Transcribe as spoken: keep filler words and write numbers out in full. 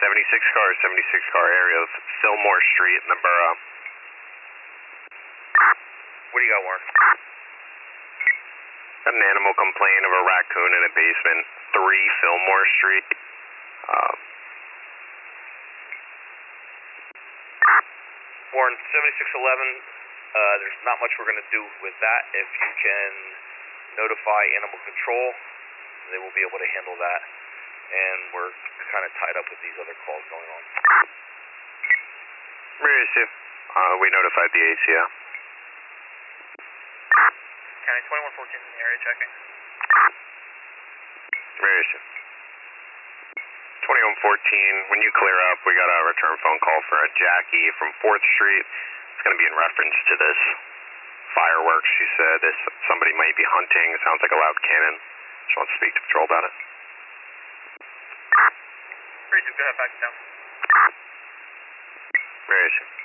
seventy-six car, seventy-six car area of Fillmore Street in the borough. What do you got, Warren? Got an animal complaint of a raccoon in a basement, three Fillmore Street. Uh, Warren, seventy-six eleven, uh, there's not much we're going to do with that. If you can notify animal control, they will be able to handle that. And we're kind of tied up with these other calls going on. Where is you? Uh, we notified the A C O. County twenty-one fourteen in the area checking. Where is you? twenty-one fourteen, when you clear up, we got a return phone call for a Jackie from fourth Street. It's going to be in reference to this fireworks. She said this, somebody might be hunting. It sounds like a loud cannon. She wants to speak to patrol about it. Three two, go ahead, back down. Where is you?